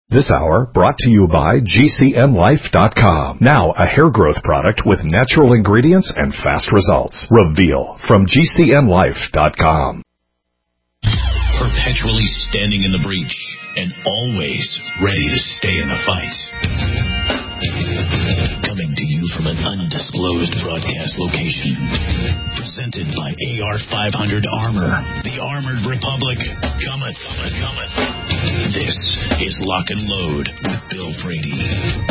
This hour brought to you by GCNlife.com. Now a hair growth product with natural ingredients and fast results. Reveal from GCNlife.com. Perpetually standing in the breach and always ready to stay in the fight. Coming to you from an undisclosed broadcast location. Presented by AR-500 Armor. The Armored Republic cometh. This is Lock and Load with Bill Frady.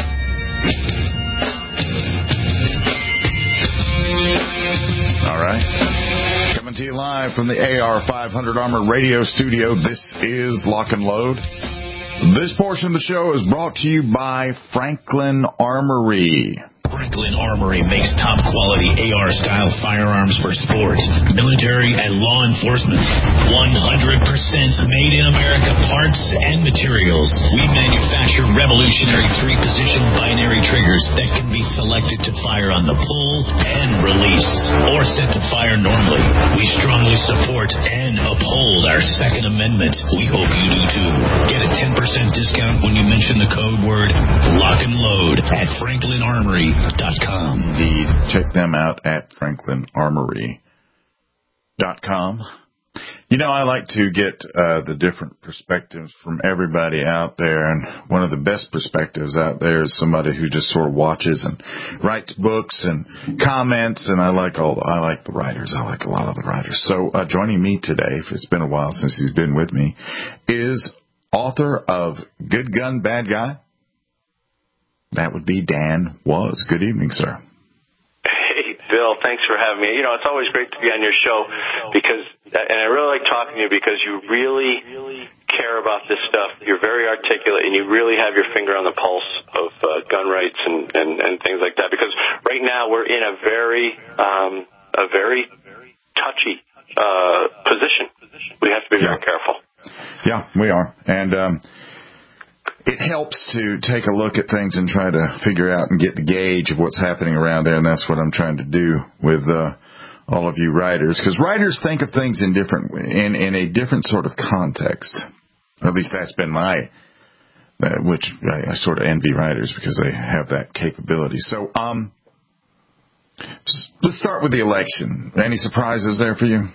All right. Coming to you live from the AR-500 Armor radio studio. This is Lock and Load. This portion of the show is brought to you by Franklin Armory. Franklin Armory makes top-quality AR-style firearms for sports, military, and law enforcement. 100% made in America parts and materials. We manufacture revolutionary 3-position binary triggers that can be selected to fire on the pull and release, or set to fire normally. We strongly support and uphold our Second Amendment. We hope you do too. Get a 10% discount when you mention the code word Lock and Load at FranklinArmory.com. Indeed. Check them out at FranklinArmory.com. You know, I like to get the different perspectives from everybody out there, and one of the best perspectives out there is somebody who just sort of watches and writes books and comments, and I like the writers. I like a lot of the writers. So joining me today, it's been a while since he's been with me, is author of Good Gun, Bad Guy. That would be Dan Was. Good evening, sir. Hey, Bill, thanks for having me. You know, it's always great to be on your show and I really like talking to you because you really care about this stuff. You're very articulate and you really have your finger on the pulse of gun rights and things like that. Because right now we're in a very touchy position. We have to be very careful. Yeah, we are. And it helps to take a look at things and try to figure out and get the gauge of what's happening around there, and that's what I'm trying to do with all of you writers, because writers think of things in a different sort of context. At least that's been my, which I sort of envy writers because they have that capability. So let's start with the election. Any surprises there for you?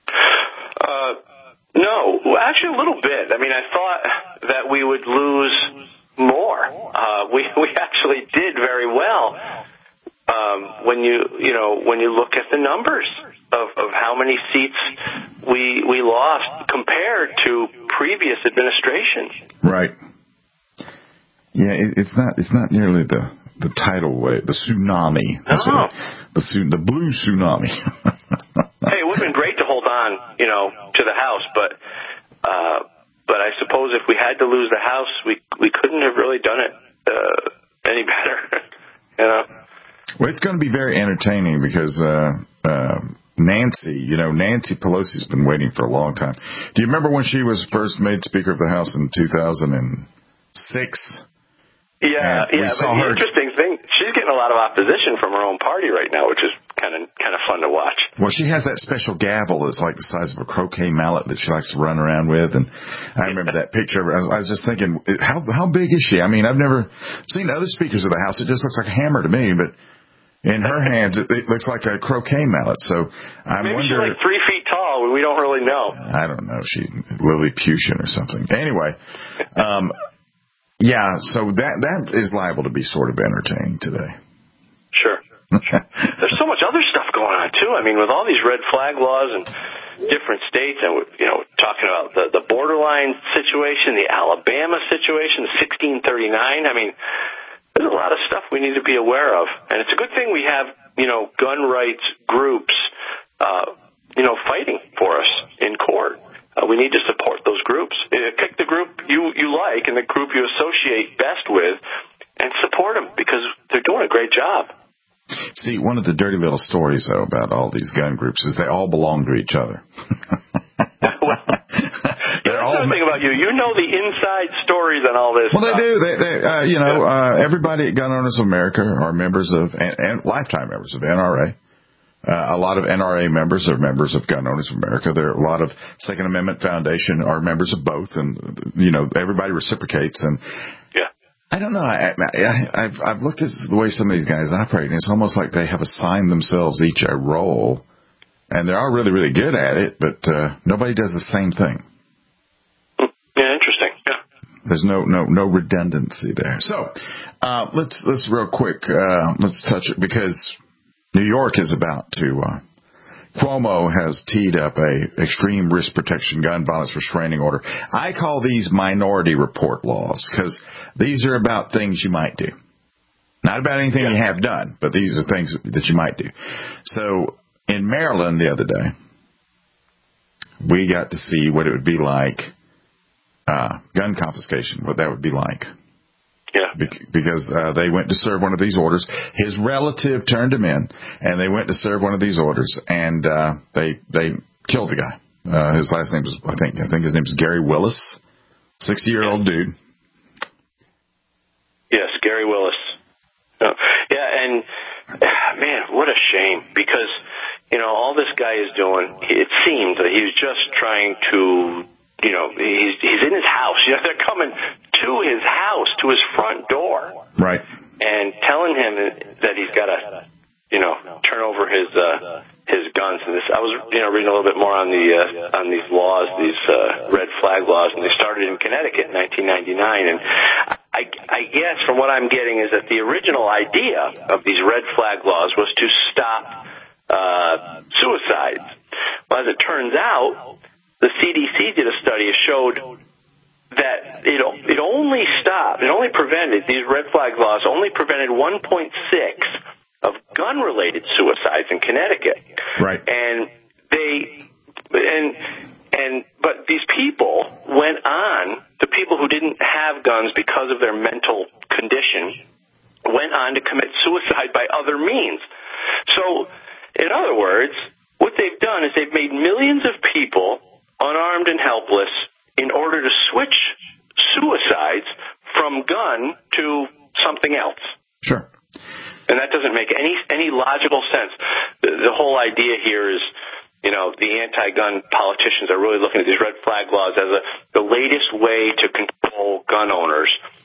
No, actually a little bit. I mean, I thought that we would lose more. We actually did very well when you look at the numbers of how many seats we lost compared to previous administrations. Right. Yeah, it's not nearly the tidal wave, the tsunami. No. The blue tsunami. Hey, it would have been great to hold on, to the House, but I suppose if we had to lose the House, we couldn't have really done it any better, Well, it's going to be very entertaining because Nancy Pelosi's been waiting for a long time. Do you remember when she was first made Speaker of the House in 2006? Yeah. But the interesting thing, she's getting a lot of opposition from her own party right now, which is kind of fun to watch. Well, she has that special gavel that's like the size of a croquet mallet that she likes to run around with, and I remember that picture. I was just thinking, how big is she? I mean, I've never seen other speakers of the House. It just looks like a hammer to me, but in her hands, it looks like a croquet mallet. So maybe she's like 3 feet tall. We don't really know. I don't know. She Lilliputian or something. Anyway. Yeah, so that is liable to be sort of entertaining today. Sure. There's so much other stuff going on, too. I mean, with all these red flag laws and different states, and, talking about the borderline situation, the Alabama situation, the 1639, I mean, there's a lot of stuff we need to be aware of. And it's a good thing we have, gun rights groups, fighting for us in court. We need to support those groups. Pick the group you like and the group you associate best with and support them because they're doing a great job. See, one of the dirty little stories, though, about all these gun groups is they all belong to each other. That's the thing about you. You know the inside stories and all this. Well, they do. Everybody at Gun Owners of America are members of and lifetime members of NRA. A lot of NRA members are members of Gun Owners of America. There are a lot of Second Amendment Foundation are members of both, and everybody reciprocates. And I don't know. I've looked at the way some of these guys operate, and it's almost like they have assigned themselves each a role, and they are really, really good at it, but nobody does the same thing. Yeah, interesting. Yeah. There's no redundancy there. So let's real quick let's touch it, because New York is about to. Cuomo has teed up a extreme risk protection gun violence restraining order. I call these minority report laws, because these are about things you might do. Not about anything you have done, but these are things that you might do. So in Maryland the other day, we got to see what it would be like, gun confiscation, what that would be like. Yeah. Because they went to serve one of these orders. His relative turned him in, and they went to serve one of these orders, and they killed the guy. His last name was, I think his name is Gary Willis, 60-year-old dude. Yes, Gary Willis. Yeah, and man, what a shame, because all this guy is doing, it seemed that he was just trying to. He's in his house. They're coming to his house, to his front door, right, and telling him that he's got to, turn over his guns. And this, I was, reading a little bit more on these laws, these red flag laws, and they started in Connecticut in 1999. And I guess from what I'm getting is that the original idea of these red flag laws was to stop suicides. Well, as it turns out, the CDC did a study that showed that it only prevented, these red flag laws only prevented 1.6 of gun-related suicides in Connecticut. Right. But these people went on, the people who didn't have guns because of their mental condition, went on to commit suicide by other means. So, in other words, what they've done is they've made millions of people unarmed and helpless in order to switch suicides from gun to something else. Sure. And that doesn't make any logical sense. The whole idea here is, the anti-gun politicians are really looking at these red flag laws as the latest way to control gun owners.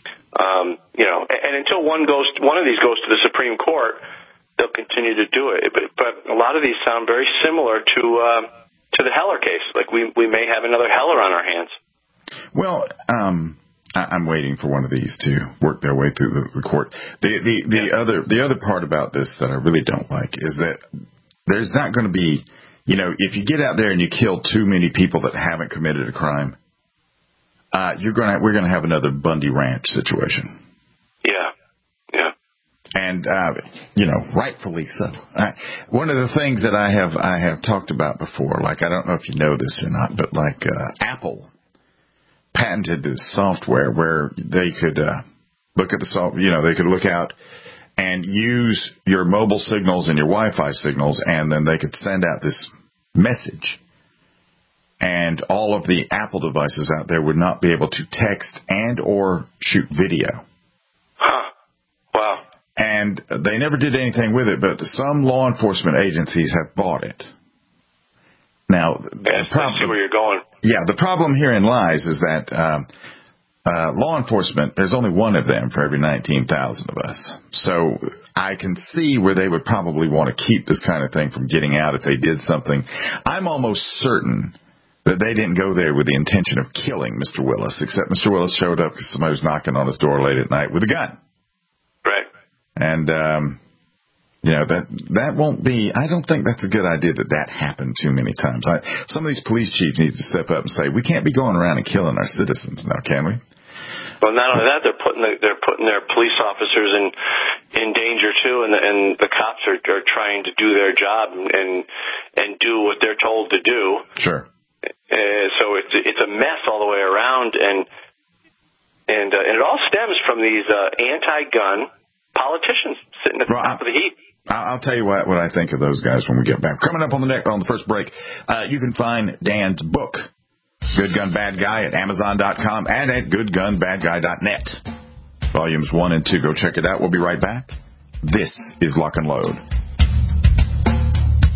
And until one of these goes to the Supreme Court, they'll continue to do it. But a lot of these sound very similar to the Heller case. Like we may have another Heller on our hands. Well, I'm waiting for one of these to work their way through the court. The other part about this that I really don't like is that there's not going to be, if you get out there and you kill too many people that haven't committed a crime, we're going to have another Bundy Ranch situation. Yeah. And, rightfully so. One of the things that I have talked about before, like, I don't know if you know this or not, but like, Apple patented this software where they could, look at they could look out and use your mobile signals and your Wi-Fi signals, and then they could send out this message. And all of the Apple devices out there would not be able to text and or shoot video. Huh. Wow. And they never did anything with it, but some law enforcement agencies have bought it. Now, I see where you're going. Yeah, the problem herein lies is that law enforcement, there's only one of them for every 19,000 of us. So I can see where they would probably want to keep this kind of thing from getting out if they did something. I'm almost certain that they didn't go there with the intention of killing Mr. Willis, except Mr. Willis showed up because somebody was knocking on his door late at night with a gun. Right. And, that won't be, I don't think that's a good idea that happened too many times. Some of these police chiefs need to step up and say, we can't be going around and killing our citizens now, can we? Well, not only that, they're putting their police officers in danger too, and the cops are trying to do their job and do what they're told to do. Sure. So it's a mess all the way around, and it all stems from these anti-gun politicians sitting at the top of the heap. I'll tell you what I think of those guys when we get back. Coming up on the first break, you can find Dan's book, Good Gun Bad Guy, at Amazon.com and at GoodGunBadGuy.net. Volumes 1 and 2. Go check it out. We'll be right back. This is Lock and Load.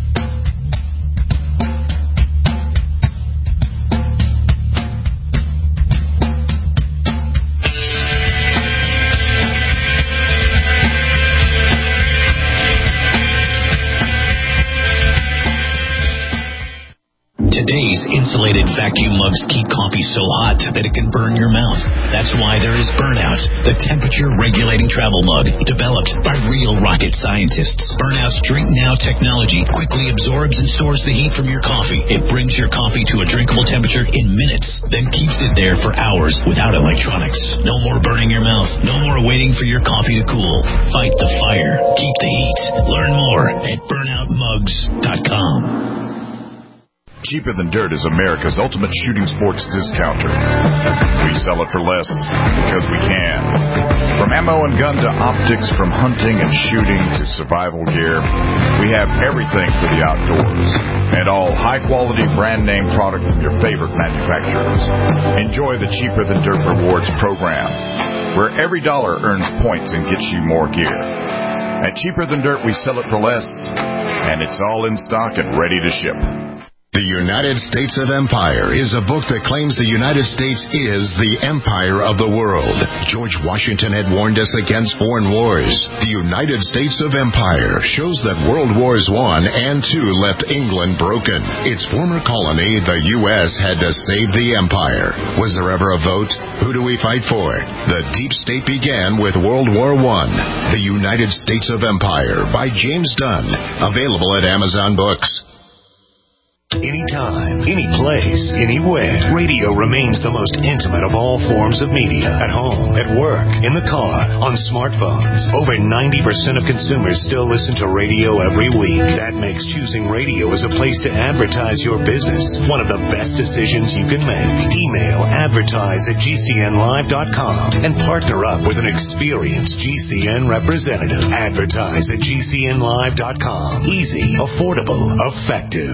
These insulated vacuum mugs keep coffee so hot that it can burn your mouth. That's why there is Burnout, the temperature-regulating travel mug developed by real rocket scientists. Burnout's Drink Now technology quickly absorbs and stores the heat from your coffee. It brings your coffee to a drinkable temperature in minutes, then keeps it there for hours without electronics. No more burning your mouth. No more waiting for your coffee to cool. Fight the fire. Keep the heat. Learn more at burnoutmugs.com. Cheaper Than Dirt is America's ultimate shooting sports discounter. We sell it for less because we can. From ammo and gun to optics, from hunting and shooting to survival gear, we have everything for the outdoors. And all high-quality brand-name product from your favorite manufacturers. Enjoy the Cheaper Than Dirt Rewards program, where every dollar earns points and gets you more gear. At Cheaper Than Dirt, we sell it for less, and it's all in stock and ready to ship. The United States of Empire is a book that claims the United States is the empire of the world. George Washington had warned us against foreign wars. The United States of Empire shows that World Wars I and II left England broken. Its former colony, the U.S., had to save the empire. Was there ever a vote? Who do we fight for? The deep state began with World War I. The United States of Empire by James Dunn. Available at Amazon Books. Anytime, any place, anywhere. Radio remains the most intimate of all forms of media. At home, at work, in the car, on smartphones. Over 90% of consumers still listen to radio every week. That makes choosing radio as a place to advertise your business one of the best decisions you can make. Email advertise@gcnlive.com and partner up with an experienced GCN representative. Advertise at gcnlive.com. Easy, affordable, effective.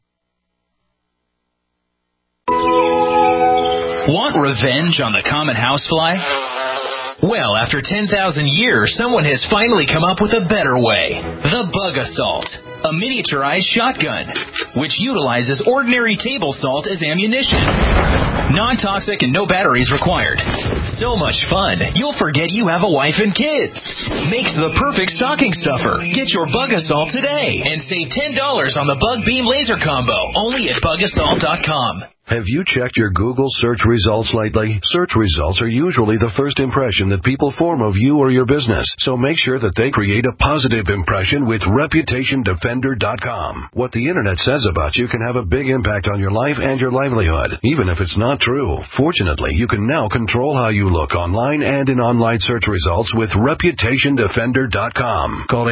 Want revenge on the common housefly? Well, after 10,000 years, someone has finally come up with a better way. The Bug Assault, a miniaturized shotgun, which utilizes ordinary table salt as ammunition. Non-toxic and no batteries required. So much fun, you'll forget you have a wife and kids. Makes the perfect stocking stuffer. Get your Bug Assault today and save $10 on the Bug Beam Laser Combo, only at bugassault.com. Have you checked your Google search results lately? Search results are usually the first impression that people form of you or your business, so make sure that they create a positive impression with ReputationDefender.com. What the internet says about you can have a big impact on your life and your livelihood, even if it's not true. Fortunately, you can now control how you look online and in online search results with ReputationDefender.com. Call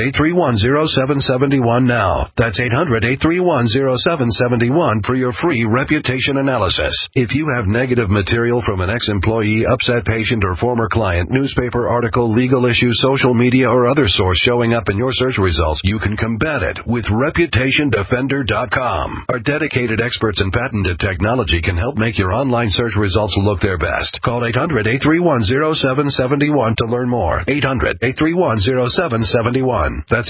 800-831-0771 now. That's 800-831-0771 for your free reputation analysis. If you have negative material from an ex-employee, upset patient, or former client, newspaper article, legal issue, social media, or other source showing up in your search results, you can combat it with ReputationDefender.com. Our dedicated experts and patented technology can help make your online search results look their best. Call 800-831-0771 to learn more. 800-831-0771. That's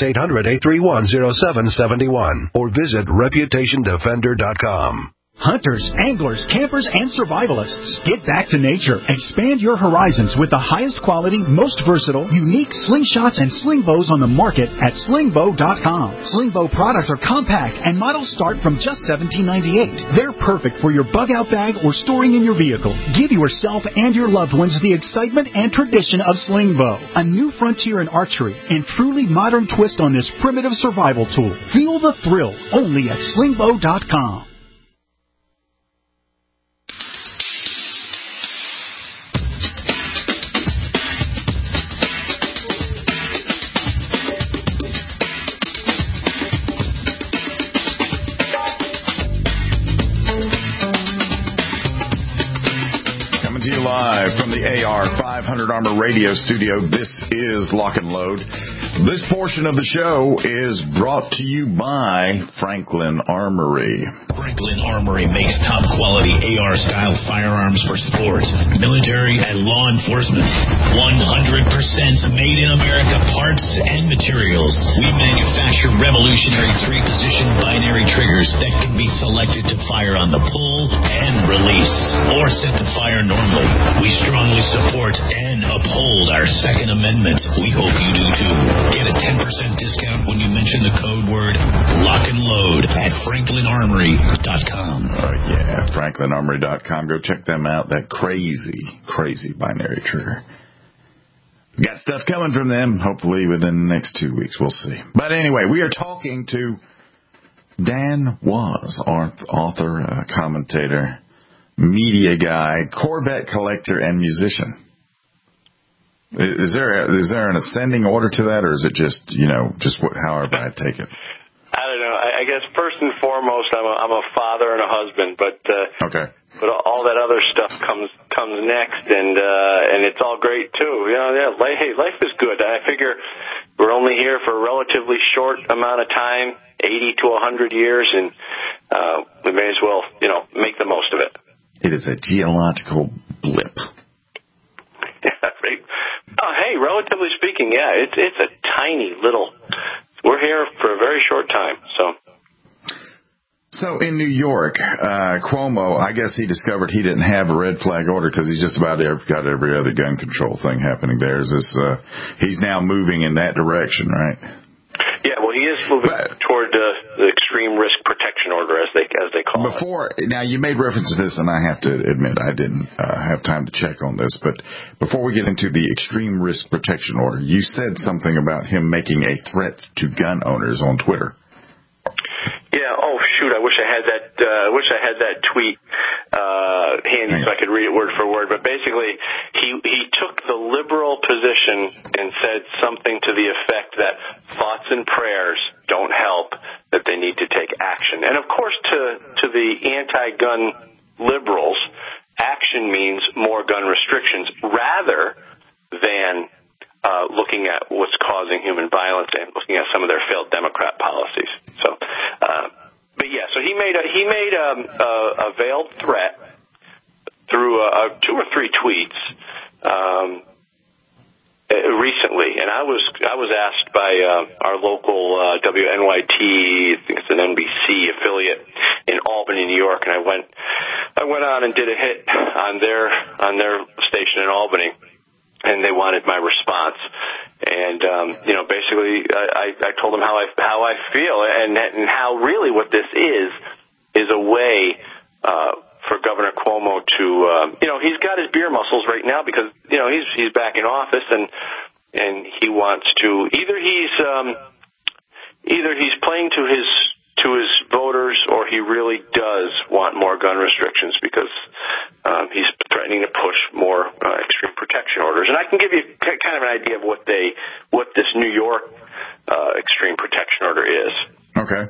800-831-0771. Or visit ReputationDefender.com. Hunters, anglers, campers, and survivalists. Get back to nature. Expand your horizons with the highest quality, most versatile, unique slingshots and sling bows on the market at slingbow.com. Slingbow products are compact and models start from just $17.98. They're perfect for your bug-out bag or storing in your vehicle. Give yourself and your loved ones the excitement and tradition of Slingbow, a new frontier in archery and truly modern twist on this primitive survival tool. Feel the thrill only at slingbow.com. Live from the AR 500 Armor Radio Studio, this is Lock and Load. This portion of the show is brought to you by Franklin Armory. Franklin Armory makes top-quality AR-style firearms for sports, military, and law enforcement. 100% made in America parts and materials. We manufacture revolutionary 3-position binary triggers that can be selected to fire on the pull and release, or set to fire normally. We strongly support and uphold uphold our Second Amendment. We hope you do too. Get a 10% discount when you mention the code word Lock and Load at FranklinArmory.com. Yeah, FranklinArmory.com. Go check them out. That crazy binary trigger. Got stuff coming from them, hopefully within the next 2 weeks. We'll see. But anyway, we are talking to Dan Was, author, commentator, media guy, Corvette collector, and musician. Is there an ascending order to that, or is it just however I take it? I don't know. I guess first and foremost, I'm a father and a husband, but okay. But all that other stuff comes next, and it's all great too. Life is good. I figure we're only here for a relatively short amount of time, 80 to 100 years, and we may as well, make the most of it. It is a geological blip. Yeah, right. Hey, relatively speaking, yeah, it's a tiny little. We're here for a very short time, So in New York, Cuomo, I guess he discovered he didn't have a red flag order because he's just about got every other gun control thing happening there. He's now moving in that direction, right? Yeah, well, he is moving toward the extreme risk protection order, as they call it. Now, you made reference to this, and I have to admit I didn't have time to check on this, but before we get into the extreme risk protection order, you said something about him making a threat to gun owners on Twitter. Yeah. Oh shoot! I wish I had that tweet handy so I could read it word for word. But basically, he took the liberal position and said something to the effect that thoughts and prayers don't help; that they need to take action. And of course, to the anti-gun liberals, action means more gun restrictions rather than looking at what's causing human violence and looking at some of their failed Democrat policies. So, so he made a veiled threat through 2 or 3 tweets recently, and I was asked by our local WNYT, I think it's an NBC affiliate in Albany, New York, and I went on and did a hit on their station in Albany. And they wanted my response, and basically, I told them how I feel, and how really what this is a way for Governor Cuomo to, he's got his beer muscles right now because he's back in office, and he wants to either he's playing to his voters, or he really does want more gun restrictions because he's threatening to push more extreme protection orders. And I can give you kind of an idea of what this New York extreme protection order is. Okay.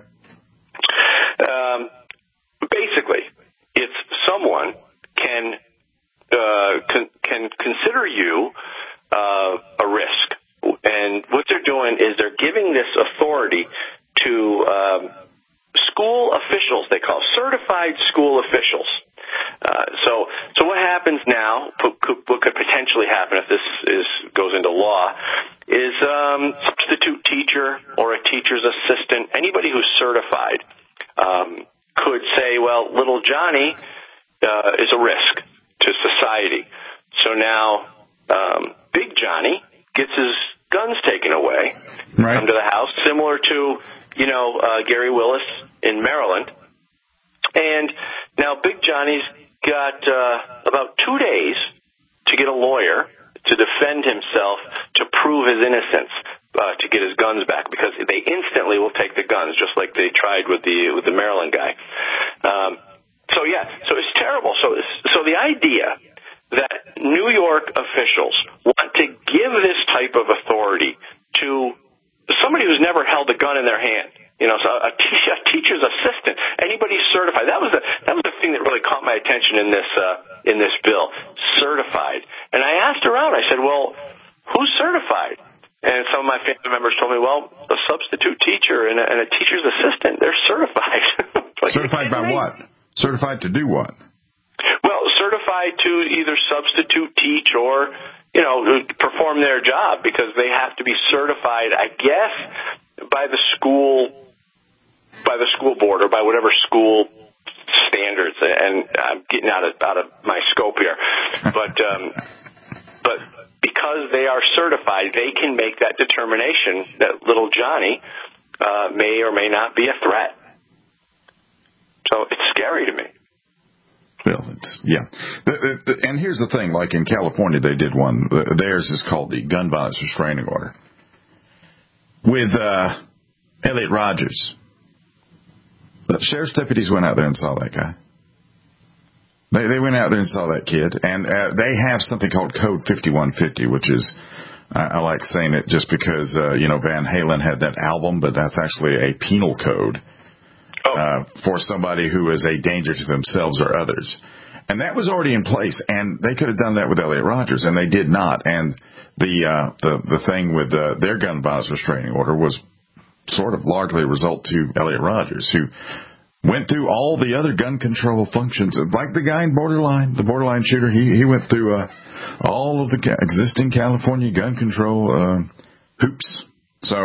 Basically, it's someone can consider you a risk, and what they're doing is they're giving this authority to school officials, they call certified school officials. So what happens now, what could potentially happen if this goes into law, is substitute teacher or a teacher's assistant, anybody who's certified, could say, well, little Johnny is a risk to society. So now Big Johnny gets his guns taken away, right, come to the house, similar to Gary Willis in Maryland. And now Big Johnny's got about 2 days to get a lawyer to defend himself, to prove his innocence, to get his guns back, because they instantly will take the guns, just like they tried with the Maryland guy. So it's terrible. So the idea that New York officials want to give this type of authority to somebody who's never held a gun in their hand, so a teacher's assistant, anybody certified. That was the thing that really caught my attention in this bill, certified. And I asked around. I said, well, who's certified? And some of my family members told me, well, a substitute teacher and a teacher's assistant, they're certified. Certified by what? Certified to do what? Well, certified to either substitute teach or, perform their job, because they have to be certified, I guess, by the school board or by whatever school standards. And I'm getting out of my scope here, but because they are certified, they can make that determination that little Johnny may or may not be a threat. So it's scary to me. Well, and here's the thing, like in California, they did one. Theirs is called the Gun Violence Restraining Order. With Elliot Rogers. The sheriff's deputies went out there and saw that guy. They went out there and saw that kid. And they have something called Code 5150, which is, I like saying it just because, Van Halen had that album, but that's actually a penal code. For somebody who is a danger to themselves or others. And that was already in place, and they could have done that with Elliot Rogers, and they did not. And the thing with their gun violence restraining order was sort of largely a result to Elliot Rogers, who went through all the other gun control functions, like the guy in Borderline, the Borderline shooter. He went through all of the existing California gun control hoops. So...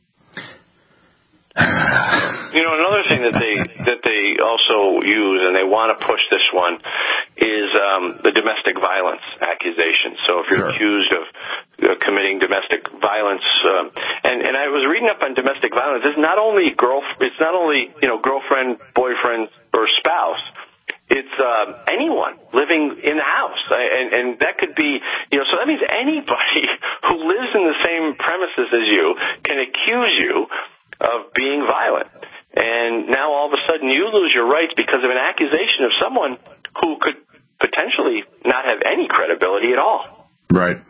another thing that they also use, and they want to push this one, is the domestic violence accusation. So if you're accused of committing domestic violence, and I was reading up on domestic violence, it's not only girlfriend, boyfriend, or spouse. It's anyone living in the house, and that could be, so that means anybody who lives in the same premises as you can accuse you of being violent. And now all of a sudden you lose your rights because of an accusation of someone who could potentially not have any credibility at all. Right.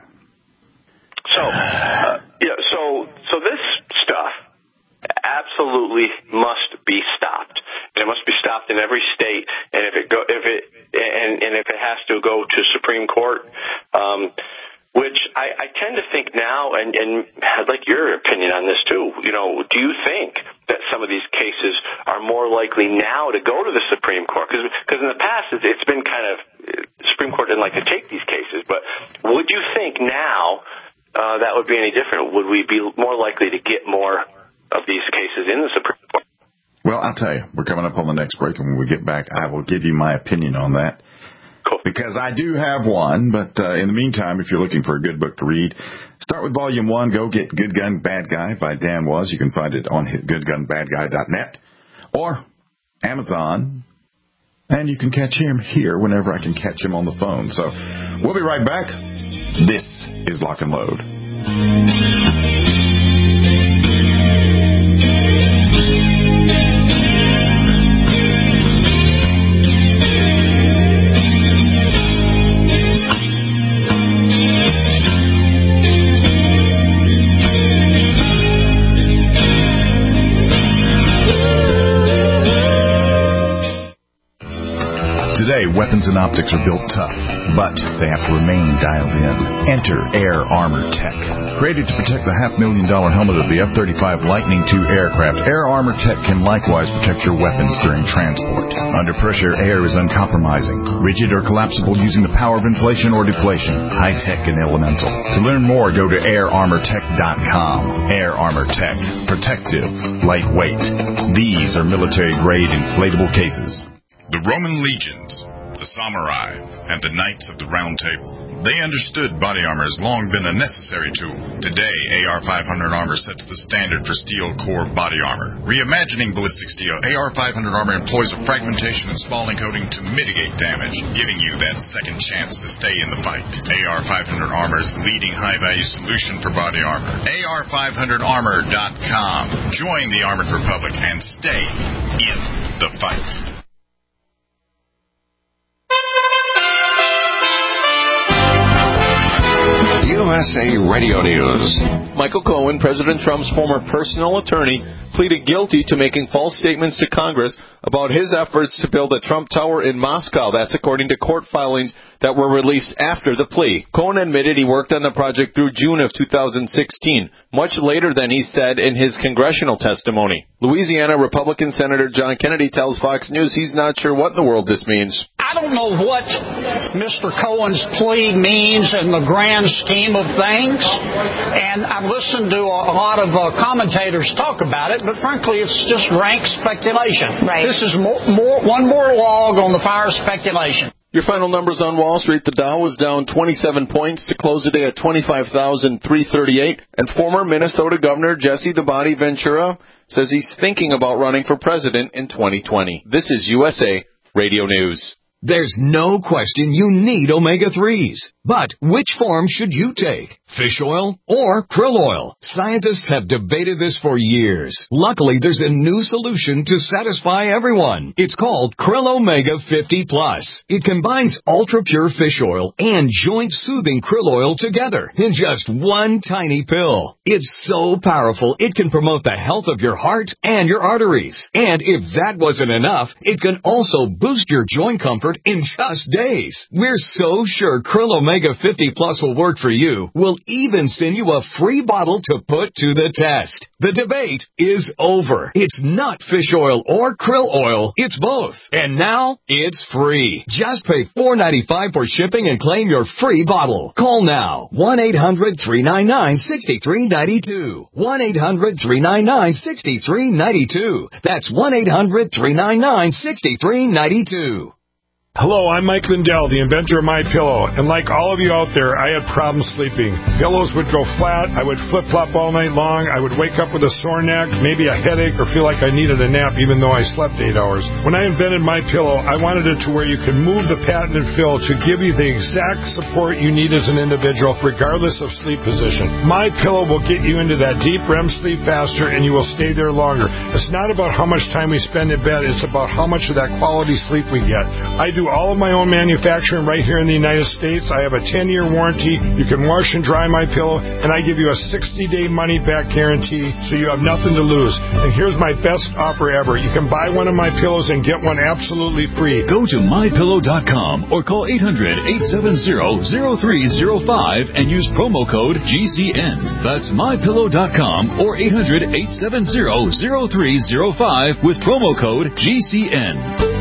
So this stuff absolutely must be stopped. And it must be stopped in every state. And if it has to go to Supreme Court, which I tend to think now, and I'd like your opinion on this too. Do you think that some of these cases are more likely now to go to the Supreme Court? Because in the past it's been kind of, Supreme Court didn't like to take these cases, but would you think now that would be any different? Would we be more likely to get more of these cases in the Supreme Court? Well, I'll tell you, we're coming up on the next break, and when we get back, I will give you my opinion on that. Cool. Because I do have one, but in the meantime, if you're looking for a good book to read, start with Volume 1. Go get Good Gun, Bad Guy by Dan Was. You can find it on goodgunbadguy.net or Amazon, and you can catch him here whenever I can catch him on the phone. So we'll be right back. This is Lock and Load. Today, weapons and optics are built tough, but they have to remain dialed in. Enter Air Armor Tech. Created to protect the $500,000 helmet of the F-35 Lightning II aircraft, Air Armor Tech can likewise protect your weapons during transport. Under pressure, air is uncompromising, rigid or collapsible using the power of inflation or deflation, high-tech and elemental. To learn more, go to airarmortech.com. Air Armor Tech. Protective. Lightweight. These are military-grade inflatable cases. The Roman legions, the samurai, and the knights of the Round Table. They understood body armor has long been a necessary tool. Today, AR-500 armor sets the standard for steel core body armor. Reimagining ballistic steel, AR-500 armor employs a fragmentation and spalling coating to mitigate damage, giving you that second chance to stay in the fight. AR-500 armor is the leading high-value solution for body armor. AR500armor.com. Join the Armored Republic and stay in the fight. USA Radio News. Michael Cohen, President Trump's former personal attorney, pleaded guilty to making false statements to Congress about his efforts to build a Trump Tower in Moscow. That's according to court filings that were released after the plea. Cohen admitted he worked on the project through June of 2016, much later than he said in his congressional testimony. Louisiana Republican Senator John Kennedy tells Fox News he's not sure what in the world this means. I don't know what Mr. Cohen's plea means in the grand scheme of things, and I've listened to a lot of commentators talk about it, but frankly, it's just rank speculation. Right. This is one more log on the fire of speculation. Your final numbers on Wall Street. The Dow was down 27 points to close the day at 25,338. And former Minnesota Governor Jesse the Body Ventura says he's thinking about running for president in 2020. This is USA Radio News. There's no question you need omega-3s. But which form should you take? Fish oil or krill oil? Scientists have debated this for years. Luckily, there's a new solution to satisfy everyone. It's called Krill Omega 50 Plus. It combines ultra-pure fish oil and joint-soothing krill oil together in just one tiny pill. It's so powerful, it can promote the health of your heart and your arteries. And if that wasn't enough, it can also boost your joint comfort in just days. We're so sure Krill Omega 50 Plus will work for you. We'll even send you a free bottle to put to the test. The debate is over. It's not fish oil or krill oil. It's both. And now it's free. Just pay $4.95 for shipping and claim your free bottle. Call now. 1-800-399-6392. 1-800-399-6392. That's 1-800-399-6392. Hello, I'm Mike Lindell, the inventor of MyPillow, and like all of you out there, I had problems sleeping. Pillows would go flat, I would flip-flop all night long, I would wake up with a sore neck, maybe a headache, or feel like I needed a nap even though I slept 8 hours. When I invented MyPillow, I wanted it to where you can move the patented fill to give you the exact support you need as an individual, regardless of sleep position. MyPillow will get you into that deep REM sleep faster, and you will stay there longer. It's not about how much time we spend in bed, it's about how much of that quality sleep we get. I do all of my own manufacturing right here in the United States. I have a 10-year warranty. You can wash and dry my pillow, and I give you a 60-day money-back guarantee, so you have nothing to lose. And here's my best offer ever. You can buy one of my pillows and get one absolutely free. Go to MyPillow.com or call 800-870-0305 and use promo code GCN. That's MyPillow.com or 800-870-0305 with promo code GCN.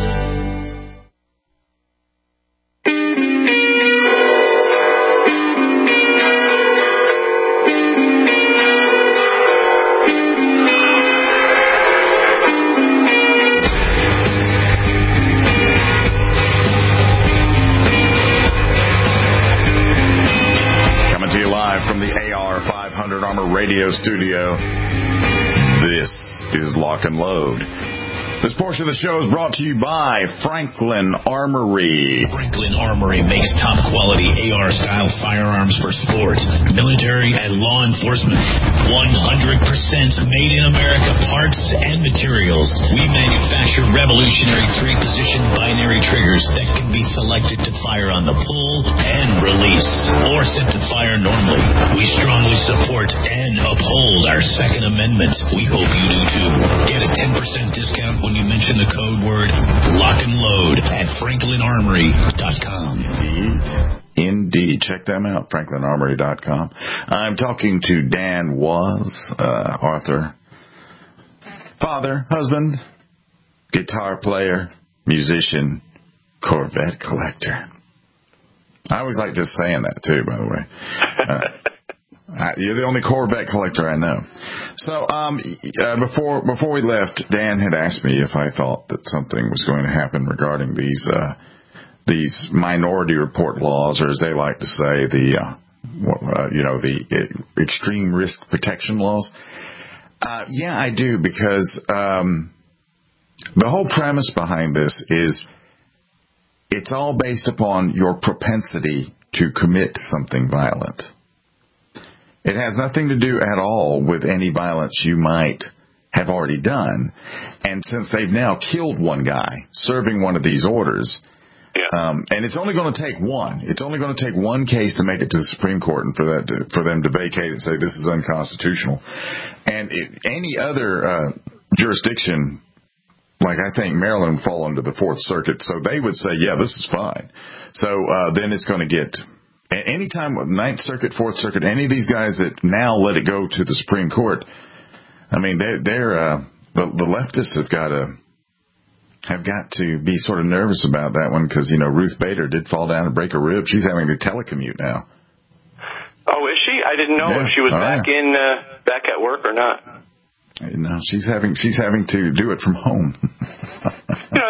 Radio studio. This is Lock and Load. This portion of the show is brought to you by Franklin Armory. Franklin Armory makes top-quality AR-style firearms for sports, military, and law enforcement. 100% made in America parts and materials. We manufacture revolutionary 3-position binary triggers that can be selected to fire on the pull and release, or set to fire normally. We strongly support and uphold our Second Amendment. We hope you do too. Get a 10% discount when you mention the code word Lock and Load at FranklinArmory.com. Indeed. Check them out, FranklinArmory.com. I'm talking to Dan Was, author, father, husband, guitar player, musician, Corvette collector. I always like just saying that, too, by the way. You're the only Corvette collector I know. So before we left, Dan had asked me if I thought that something was going to happen regarding these minority report laws, or as they like to say, the extreme risk protection laws. Yeah, I do, because the whole premise behind this is it's all based upon your propensity to commit something violent. It has nothing to do at all with any violence you might have already done. And since they've now killed one guy serving one of these orders, and it's only going to take one. It's only going to take one case to make it to the Supreme Court and for them to vacate and say this is unconstitutional. And any other jurisdiction, like I think Maryland, would fall under the Fourth Circuit, so they would say, yeah, this is fine. So then it's going to get... Anytime with Ninth Circuit, Fourth Circuit, any of these guys that now let it go to the Supreme Court, I mean, the leftists have got to be sort of nervous about that one, because Ruth Bader did fall down and break a rib. She's having to telecommute now. Oh, is she? I didn't know if she was back at work or not. No, she's having to do it from home. That's what I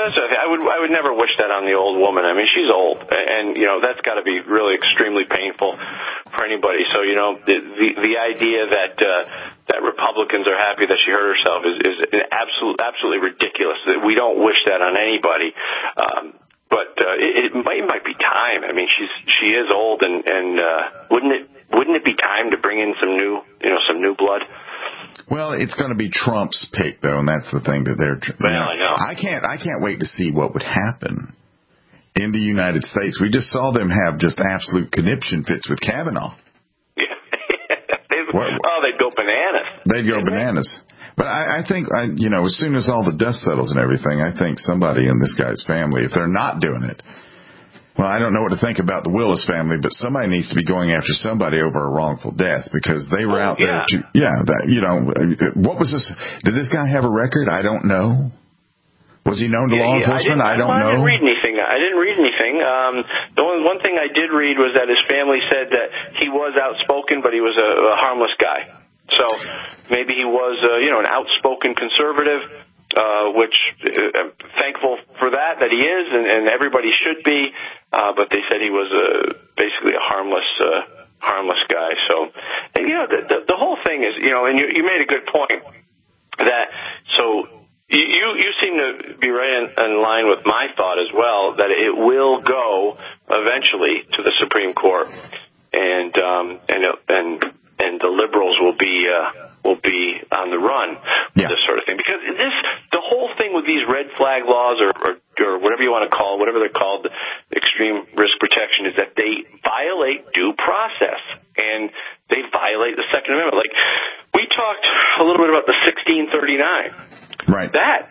I would never wish that on the old woman. I mean, she's old, and that's got to be really extremely painful for anybody. So the idea that Republicans are happy that she hurt herself is absolutely ridiculous. We don't wish that on anybody. But it might be time. I mean, she is old, and wouldn't it be time to bring in some new blood? Well, it's going to be Trump's pick, though, and that's the thing that they're. I know. I can't wait to see what would happen in the United States. We just saw them have just absolute conniption fits with Kavanaugh. Yeah. They'd go bananas. They'd go bananas. But I think, as soon as all the dust settles and everything, I think somebody in this guy's family, if they're not doing it, well, I don't know what to think about the Willis family, but somebody needs to be going after somebody over a wrongful death, because they were out there to, what was this? Did this guy have a record? I don't know. Was he known to law enforcement? I don't know. I didn't read anything. The one thing I did read was that his family said that he was outspoken, but he was a harmless guy. So maybe he was, an outspoken conservative, which I'm thankful for that he is, and everybody should be. But they said he was basically a harmless guy. So, the whole thing is, and you made a good point that so. You seem to be right in line with my thought as well, that it will go eventually to the Supreme Court, and the liberals will be on the run with this sort of thing, because the whole thing with these red flag laws or whatever you want to call, whatever they're called, extreme risk protection, is that they violate due process and they violate the Second Amendment. Like, we talked a little bit about the 1639. Right.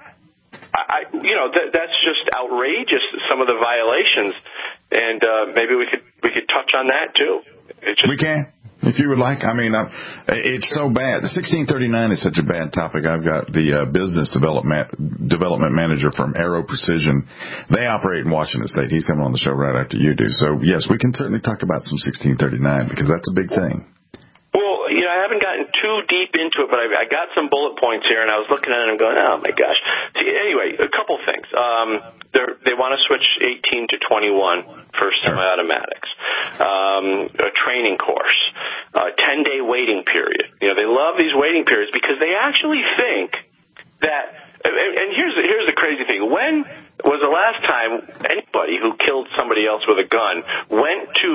That's just outrageous, some of the violations, and maybe we could touch on that too. We can, if you would like. I mean, it's so bad. The 1639 is such a bad topic. I've got the business development manager from Aero Precision. They operate in Washington State. He's coming on the show right after you do. So yes, we can certainly talk about some 1639, because that's a big thing. Well, I haven't gotten too deep into it, but I got some bullet points here, and I was looking at it and going, oh my gosh. See, anyway, a couple things. They want to switch 18 to 21 for semi-automatics. A training course, a 10-day waiting period. They love these waiting periods because they actually think that. And here's the crazy thing. When was the last time anybody who killed somebody else with a gun went to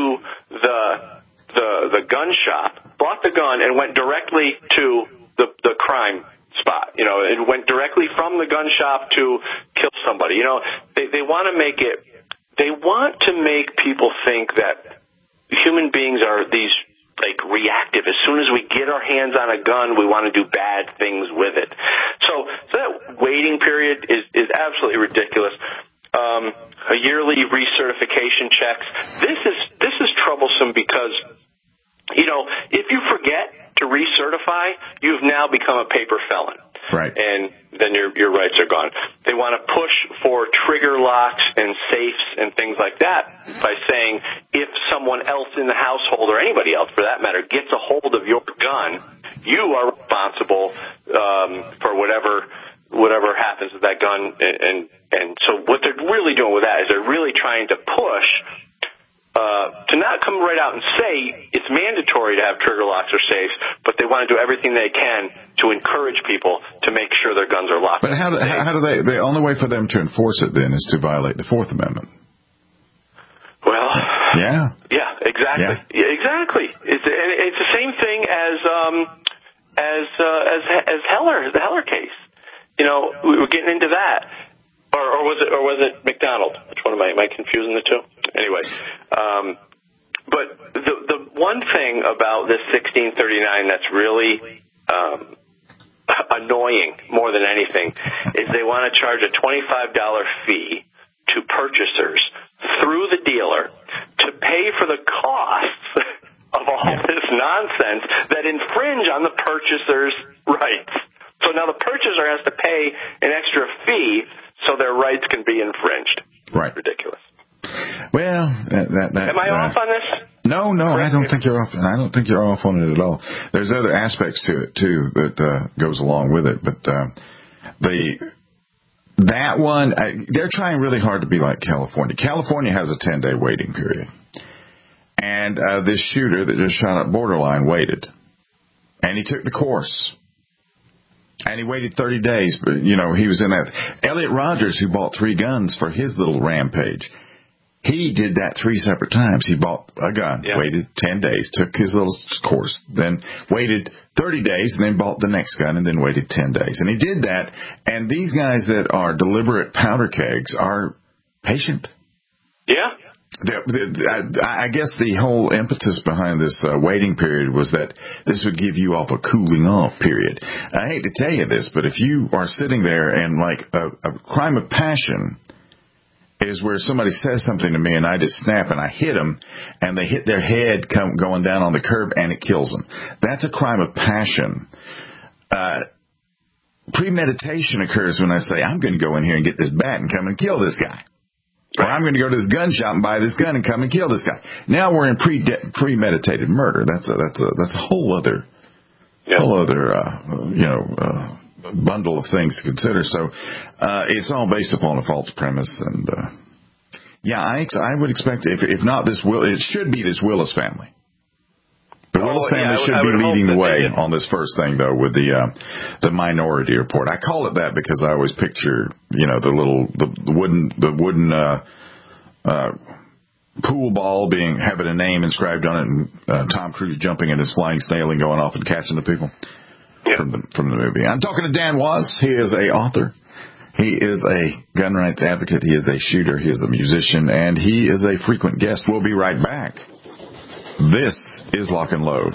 the gun shop, bought the gun, and went directly to the crime spot? It went directly from the gun shop to kill somebody. They want to make it. They want to make people think that human beings are these reactive. As soon as we get our hands on a gun, we want to do bad things with it. So that waiting period is absolutely ridiculous. A yearly recertification checks. This is troublesome because, if you forget to recertify, you've now become a paper felon. Right. And then your rights are gone. They want to push for trigger locks and safes and things like that by saying if someone else in the household, or anybody else for that matter, gets a hold of your gun, you are responsible for whatever happens with that gun. And so what they're really doing with that is they're really trying to push to not come right out and say it's mandatory to have trigger locks or safes, but they want to do everything they can to encourage people to make sure their guns are locked. But how do they? The only way for them to enforce it then is to violate the Fourth Amendment. Well, yeah, exactly, exactly. It's the same thing as Heller, the Heller case. We were getting into that. Or was it McDonald? Which one am I confusing the two? Anyway, but the one thing about this 1639 that's really annoying more than anything is they want to charge a $25 fee to purchasers through the dealer to pay for the costs of all this nonsense that infringe on the purchaser's rights. So now the purchaser has to pay an extra fee so their rights can be infringed. Right. Ridiculous. Well, am I off on this? No, I don't think you're off. I don't think you're off on it at all. There's other aspects to it too that goes along with it, but That one, they're trying really hard to be like California. California has a 10-day waiting period. And this shooter that just shot up Borderline waited. And he took the course. And he waited 30 days, but, he was in that. Elliot Rogers, who bought 3 guns for his little rampage, he did that 3 separate times. He bought a gun, waited 10 days, took his little course, then waited 30 days, and then bought the next gun, and then waited 10 days. And he did that, and these guys that are deliberate powder kegs are patient. Yeah. I guess the whole impetus behind this waiting period was that this would give you all a cooling off period. I hate to tell you this, but if you are sitting there and like a crime of passion is where somebody says something to me and I just snap and I hit them and they hit their head going down on the curb and it kills them. That's a crime of passion. Premeditation occurs when I say, I'm going to go in here and get this bat and come and kill this guy. Or I'm going to go to this gun shop and buy this gun and come and kill this guy. Now we're in premeditated murder. That's a whole other bundle of things to consider. So it's all based upon a false premise. And I would expect if not this it should be this Willis family. The Willis family should be leading the way on this first thing, though, with the Minority Report. I call it that because I always picture, the wooden pool ball having a name inscribed on it, and Tom Cruise jumping in his flying snail and going off and catching the people from the movie. I'm talking to Dan Was. He is a author. He is a gun rights advocate. He is a shooter. He is a musician, and he is a frequent guest. We'll be right back. This is Lock and Load.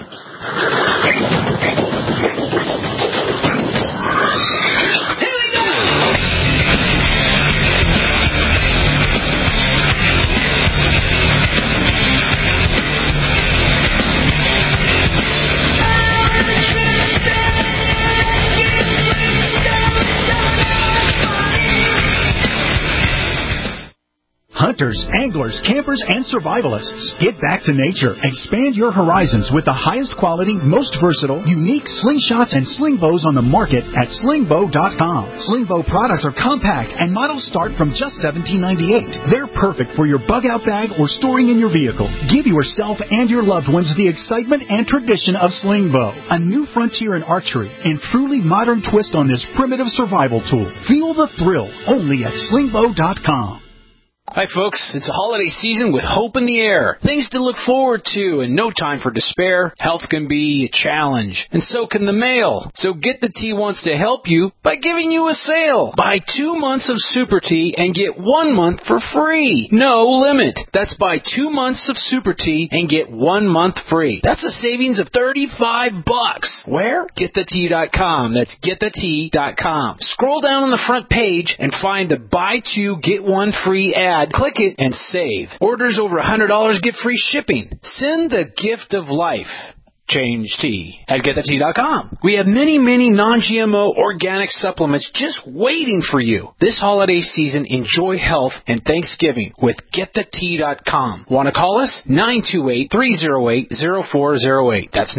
Hunters, anglers, campers, and survivalists. Get back to nature. Expand your horizons with the highest quality, most versatile, unique slingshots and sling bows on the market at slingbow.com. Slingbow products are compact and models start from just $17.98. They're perfect for your bug-out bag or storing in your vehicle. Give yourself and your loved ones the excitement and tradition of Slingbow, a new frontier in archery and truly modern twist on this primitive survival tool. Feel the thrill only at slingbow.com. Hi, folks. It's a holiday season with hope in the air. Things to look forward to and no time for despair. Health can be a challenge, and so can the mail. So Get the Tea wants to help you by giving you a sale. Buy 2 months of Super Tea and get 1 month for free. No limit. That's buy 2 months of Super Tea and get 1 month free. That's a savings of $35. Where? GetTheTea.com. That's GetTheTea.com. Scroll down on the front page and find the Buy 2, Get 1 free ad. Click it and save. Orders over $100 get free shipping. Send the gift of life. Change tea at GetTheTea.com. We have many, many non-GMO organic supplements just waiting for you. This holiday season, enjoy health and Thanksgiving with GetTheTea.com. Want to call us? 928-308-0408. That's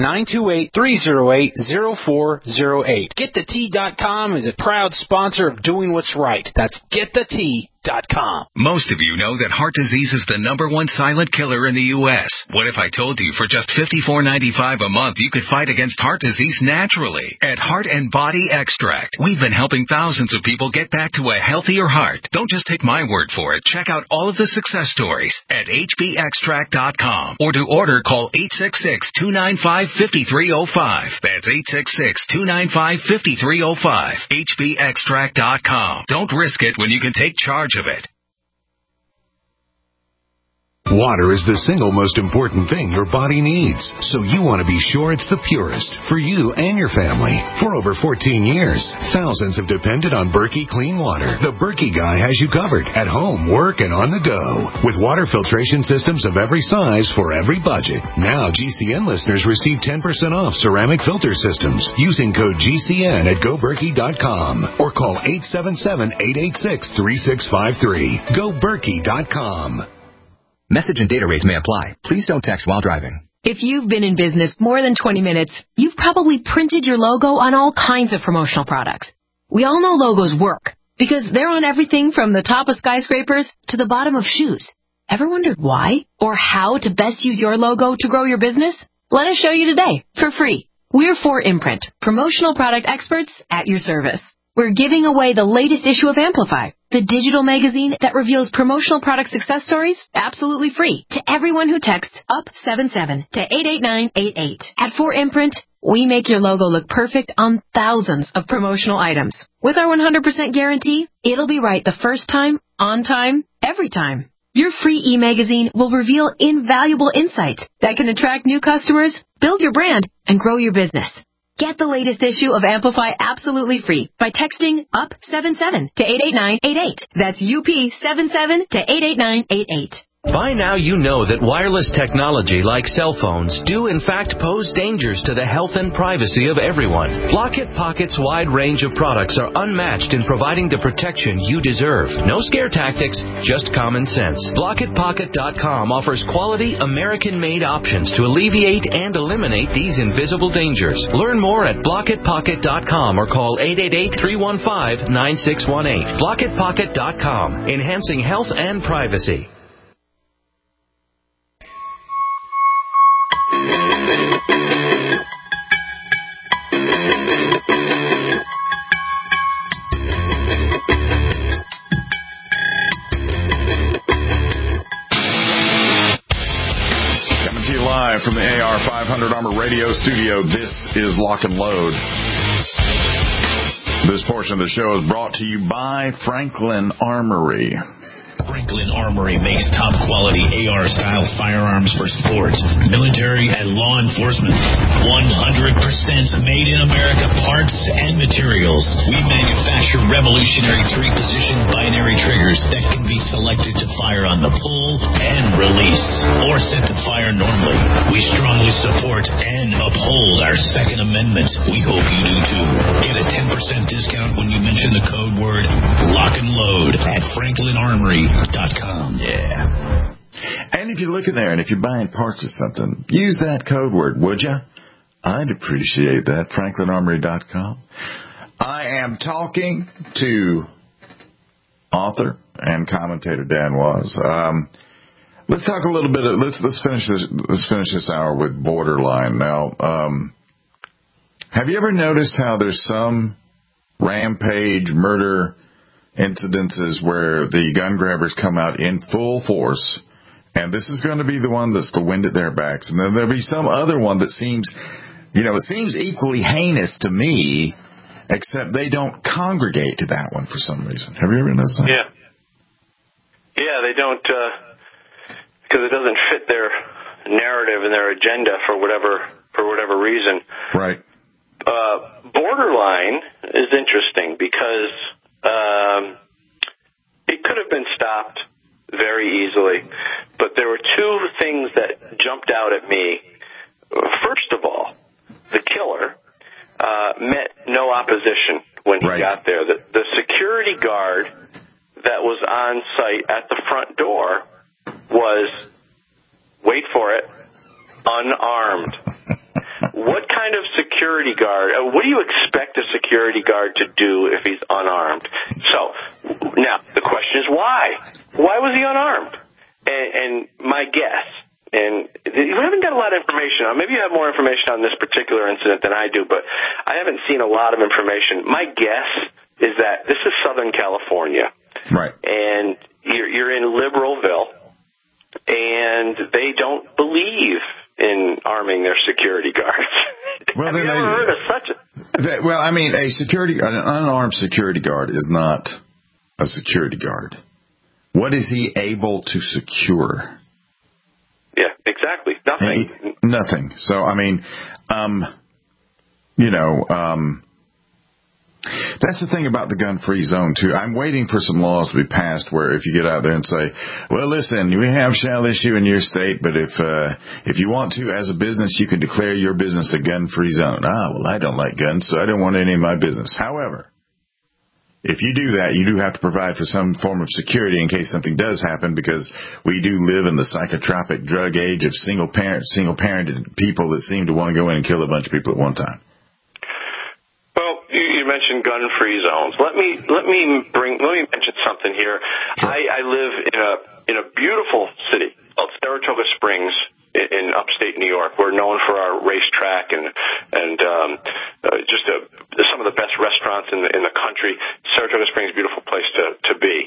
928-308-0408. GetTheTea.com is a proud sponsor of doing what's right. That's GetTheTea.com. Most of you know that heart disease is the #1 silent killer in the U.S. What if I told you for just $54.95 a month you could fight against heart disease naturally? At Heart and Body Extract, we've been helping thousands of people get back to a healthier heart. Don't just take my word for it. Check out all of the success stories at hbextract.com. Or to order, call 866-295-5305. That's 866-295-5305. hbextract.com. Don't risk it when you can take charge of it. Water is the single most important thing your body needs, so you want to be sure it's the purest for you and your family. For over 14 years, thousands have depended on Berkey Clean Water. The Berkey guy has you covered at home, work, and on the go. With water filtration systems of every size for every budget. Now GCN listeners receive 10% off ceramic filter systems using code GCN at GoBerkey.com or call 877-886-3653. GoBerkey.com. Message and data rates may apply. Please don't text while driving. If you've been in business more than 20 minutes, you've probably printed your logo on all kinds of promotional products. We all know logos work, Because they're on everything from the top of skyscrapers to the bottom of shoes. Ever wondered why or how to best use your logo to grow your business? Let us show you today for free. We're 4imprint, promotional product experts at your service. We're giving away the latest issue of Amplify, the digital magazine that reveals promotional product success stories absolutely free to everyone who texts UP77 to 88988. At 4imprint, we make your logo look perfect on thousands of promotional items. With our 100% guarantee, it'll be right the first time, on time, every time. Your free e-magazine will reveal invaluable insights that can attract new customers, build your brand, and grow your business. Get the latest issue of Amplify absolutely free by texting UP77 to 88988. That's UP77 to 88988. By now you know that wireless technology like cell phones do in fact pose dangers to the health and privacy of everyone. Block-It Pocket's wide range of products are unmatched in providing the protection you deserve. No scare tactics, just common sense. BlockItPocket.com offers quality American-made options to alleviate and eliminate these invisible dangers. Learn more at BlockItPocket.com or call 888-315-9618. BlockItPocket.com, enhancing health and privacy. Coming to you live from the AR 500 Armor Radio Studio, this is Lock and Load. This portion of the show is brought to you by Franklin Armory. Franklin Armory makes top-quality AR-style firearms for sports, military, and law enforcement. 100% made-in-America parts and materials. We manufacture revolutionary 3-position binary triggers that can be selected to fire on the pull and release, or set to fire normally. We strongly support and uphold our Second Amendment. We hope you do too. Get a 10% discount when you mention the code word Lock and Load at FranklinArmory.com. Yeah. And if you look in there and if you're buying parts of something, use that code word, would you? I'd appreciate that. FranklinArmory.com. I am talking to author and commentator Dan Was. Let's talk a little bit. Let's finish this hour with Borderline. Now, have you ever noticed how there's some rampage murder incidences where the gun grabbers come out in full force, and this is going to be the one that's the wind at their backs, and then there'll be some other one that seems equally heinous to me, except they don't congregate to that one for some reason. Have you ever noticed that? Yeah, they don't, because it doesn't fit their narrative and their agenda for whatever reason. Right. Borderline is interesting because it could have been stopped very easily, but there were two things that jumped out at me. First of all, the killer met no opposition when he got there. The security guard that was on site at the front door was, wait for it, unarmed. What kind of security guard, what do you expect a security guard to do if he's unarmed? So, now, the question is why? Why was he unarmed? And my guess, and we haven't got a lot of information on, maybe you have more information on this particular incident than I do, but I haven't seen a lot of information. My guess is that this is Southern California. Right. And you're in Liberalville, and they don't believe in arming their security guards. Well, have you ever heard of such a... Well, I mean, an unarmed security guard is not a security guard. What is he able to secure? Yeah, exactly. Nothing. Nothing. So, I mean, that's the thing about the gun-free zone, too. I'm waiting for some laws to be passed where if you get out there and say, well, listen, we have shall issue in your state, but if you want to, as a business, you can declare your business a gun-free zone. Well, I don't like guns, so I don't want any of my business. However, if you do that, you do have to provide for some form of security in case something does happen, because we do live in the psychotropic drug age of single-parented people that seem to want to go in and kill a bunch of people at one time. Well, you mention gun-free zones, let me mention something here. Sure. I live in a beautiful city called Saratoga Springs in upstate New York. We're known for our racetrack and just some of the best restaurants in the country. Saratoga Springs is a beautiful place to be.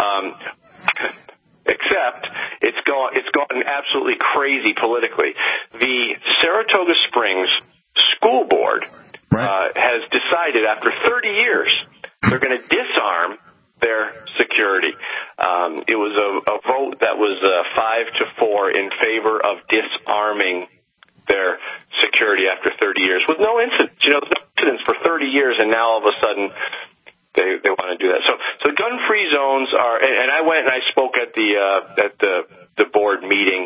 Except it's gone absolutely crazy politically. The Saratoga Springs School Board has decided after 30 years they're going to disarm their security. It was a vote that was 5-4 in favor of disarming their security after 30 years with no incidents. No incidents for 30 years, and now all of a sudden they want to do that. So gun-free zones are, and I went and I spoke at the board meeting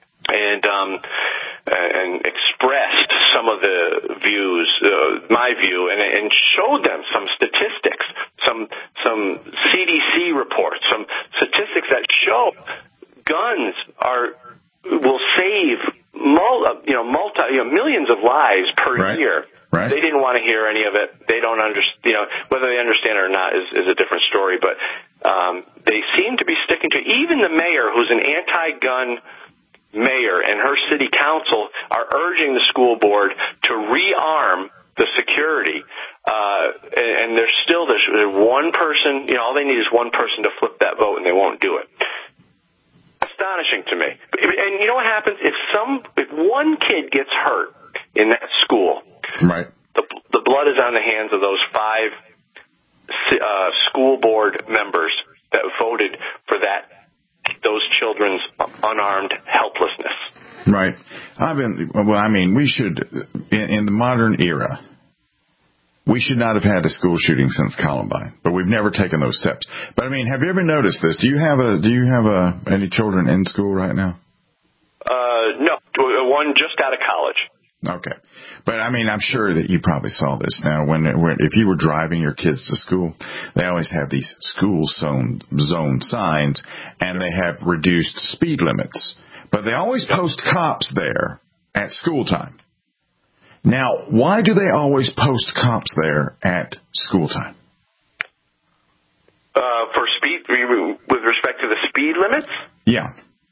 and expressed some of the views, my view, and showed them some statistics, some CDC reports, some statistics that show guns will save millions of lives per year. Right. They didn't want to hear any of it. They don't understand. Whether they understand it or not is a different story. But they seem to be sticking to it. Even the mayor, who's an anti-gun mayor, and her city council are urging the school board to rearm the security. And there's one person. All they need is one person to flip that vote, and they won't do it. Astonishing to me. And you know what happens if one kid gets hurt in that school? Right. The blood is on the hands of those 5 school board members that voted for those children's unarmed helplessness. Right. We should, in the modern era, we should not have had a school shooting since Columbine, but we've never taken those steps. But have you ever noticed this? Do you have any children in school right now? No, one just out of college. Okay. But I'm sure that you probably saw this now if you were driving your kids to school, they always have these school zone signs and they have reduced speed limits, but they always post cops there at school time. Now, why do they always post cops there at school time? For speed, with respect to the speed limits? Yeah.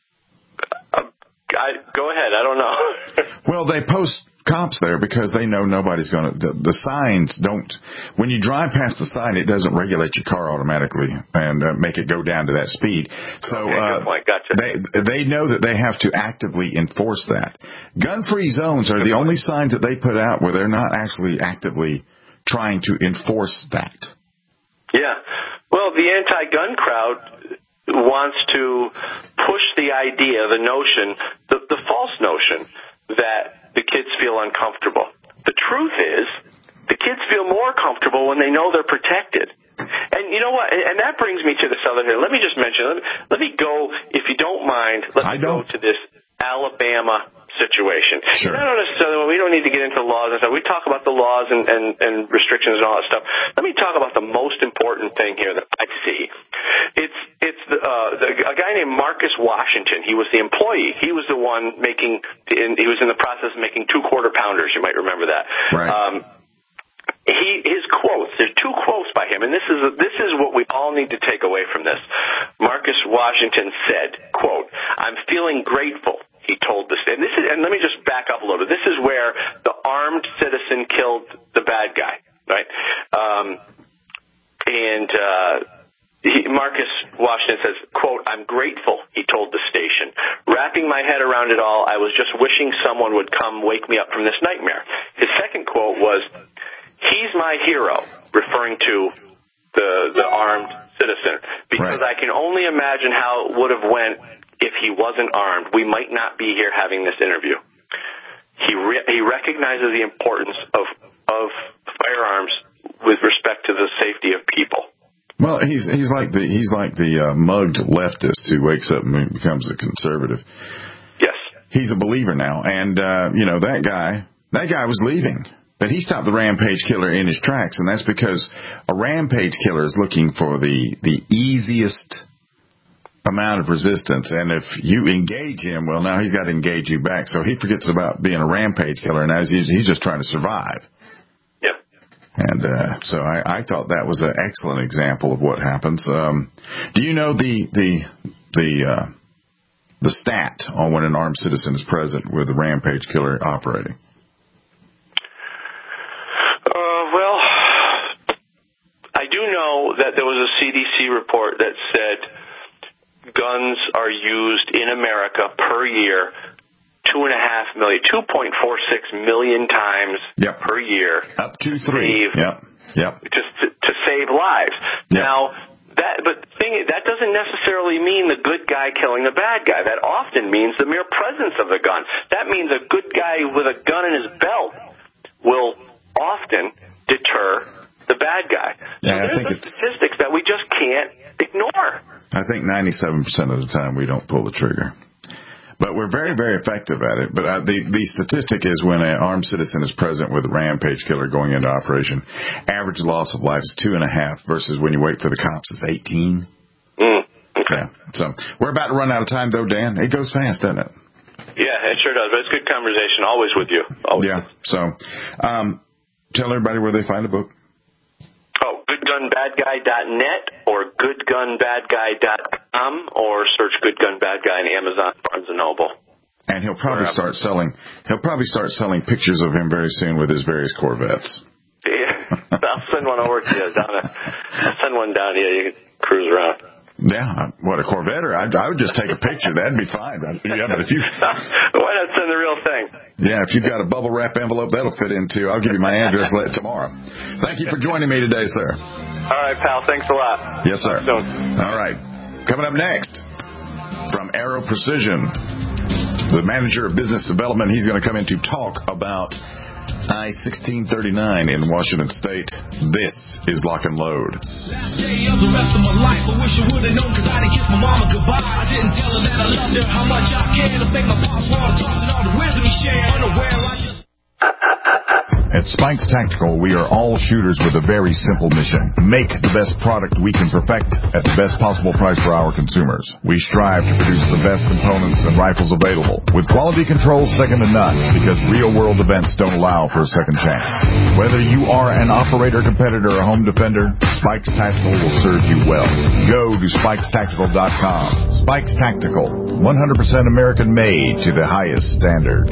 Go ahead. I don't know. Well, they post cops there because they know nobody's going to. The signs don't. When you drive past the sign, it doesn't regulate your car automatically and make it go down to that speed. So good point. Gotcha. They know that they have to actively enforce that. Gun-free zones are the only signs that they put out where they're not actually actively trying to enforce that. Yeah. Well, the anti-gun crowd wants to push the idea, the notion, the false notion that the kids feel uncomfortable. The truth is, the kids feel more comfortable when they know they're protected. And you know what? And that brings me to this other here. Let me just mention, let me go, if you don't mind, let's go to this Alabama situation. Sure. Not necessarily, we don't need to get into laws and stuff. We talk about the laws and restrictions and all that stuff. Let me talk about the most important thing here that I see. It's a guy named Marcus Washington. He was the employee. He was the one he was in the process of making 2 quarter-pounders. You might remember that. Right. His quotes, there's 2 quotes by him, and this is what we all need to take away from this. Marcus Washington said, quote, "I'm feeling grateful," he told this, and let me just back up a little bit. This is where the armed citizen killed the bad guy, right? Marcus Washington says, quote, "I'm grateful," he told the station. "Wrapping my head around it all, I was just wishing someone would come wake me up from this nightmare." His second quote was, "He's my hero," referring to the armed citizen, "because I can only imagine how it would have went if he wasn't armed. We might not be here having this interview." He recognizes the importance of firearms with respect to the safety of people. Well, he's like the mugged leftist who wakes up and becomes a conservative. Yes. He's a believer now, and that guy was leaving. But he stopped the rampage killer in his tracks, and that's because a rampage killer is looking for the easiest amount of resistance. And if you engage him, well, now he's got to engage you back. So he forgets about being a rampage killer, and now he's just trying to survive. Yeah. And so I thought that was an excellent example of what happens. Do you know the stat on when an armed citizen is present with a rampage killer operating? Well, I do know that there was a CDC report that said guns are used in America per year 2.46 million times per year. Up to 3. To save lives. Now, that doesn't necessarily mean the good guy killing the bad guy. That often means the mere presence of the gun. That means a good guy with a gun in his belt will often deter the bad guy. Yeah, so there's statistics that we just can't ignore. I think 97% of the time we don't pull the trigger. But we're very, very effective at it. But the statistic is when an armed citizen is present with a rampage killer going into operation, average loss of life is 2.5 versus when you wait for the cops is 18. Okay. Yeah. So we're about to run out of time, though, Dan. It goes fast, doesn't it? Yeah, it sure does. But it's good conversation. Always with you. Always. Yeah. So tell everybody where they find the book. Oh, goodgunbadguy.net or goodgunbadguy.com or search Good Gun Bad Guy in Amazon, Barnes & Noble. And he'll probably start selling pictures of him very soon with his various Corvettes. Yeah, I'll send one over to you, Donna. I'll send one down here. You can cruise around. Yeah, what, a Corvette? Or I would just take a picture. That'd be fine. Yeah, but if you why not send the real thing? Yeah, if you've got a bubble wrap envelope, that'll fit in too. I'll give you my address tomorrow. Thank you for joining me today, sir. All right, pal. Thanks a lot. Yes, sir. All right. Coming up next, from Aero Precision, the manager of business development, he's going to come in to talk about I-1639 in Washington State. This is Lock and Load. Last day of the rest of my life, I wish I would have known, because I didn't kiss my mama goodbye. I didn't tell her that I loved her, how much I cared. I think my boss wanted to talk and all the wisdom he shared. Unaware, I just... At Spikes Tactical, we are all shooters with a very simple mission. Make the best product we can perfect at the best possible price for our consumers. We strive to produce the best components and rifles available, with quality control second to none, because real-world events don't allow for a second chance. Whether you are an operator, competitor, or home defender, Spikes Tactical will serve you well. Go to SpikesTactical.com. Spikes Tactical, 100% American-made to the highest standard.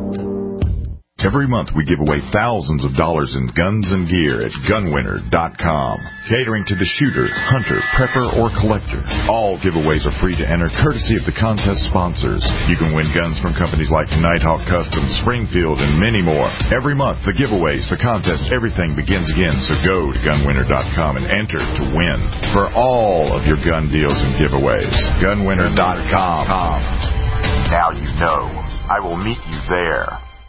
Every month we give away thousands of dollars in guns and gear at gunwinner.com. Catering to the shooter, hunter, prepper, or collector. All giveaways are free to enter, courtesy of the contest sponsors. You can win guns from companies like Nighthawk Customs, Springfield, and many more. Every month, the giveaways, the contests, everything begins again. So go to gunwinner.com and enter to win for all of your gun deals and giveaways. Gunwinner.com. Now you know. I will meet you there.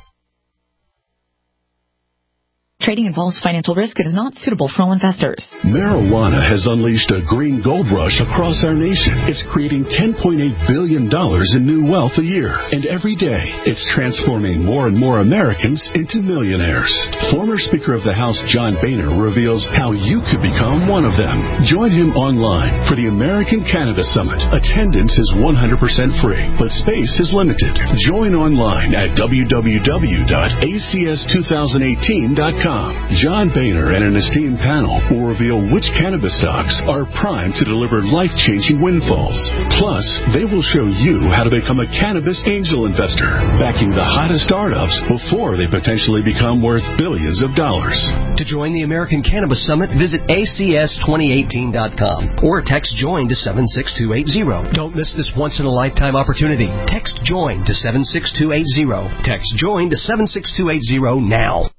Trading involves financial risk. It is not suitable for all investors. Marijuana has unleashed a green gold rush across our nation. It's creating $10.8 billion in new wealth a year. And every day, it's transforming more and more Americans into millionaires. Former Speaker of the House John Boehner reveals how you could become one of them. Join him online for the American Cannabis Summit. Attendance is 100% free, but space is limited. Join online at www.acs2018.com. John Boehner and an esteemed panel will reveal which cannabis stocks are primed to deliver life-changing windfalls. Plus, they will show you how to become a cannabis angel investor, backing the hottest startups before they potentially become worth billions of dollars. To join the American Cannabis Summit, visit acs2018.com or text JOIN to 76280. Don't miss this once-in-a-lifetime opportunity. Text JOIN to 76280. Text JOIN to 76280 now.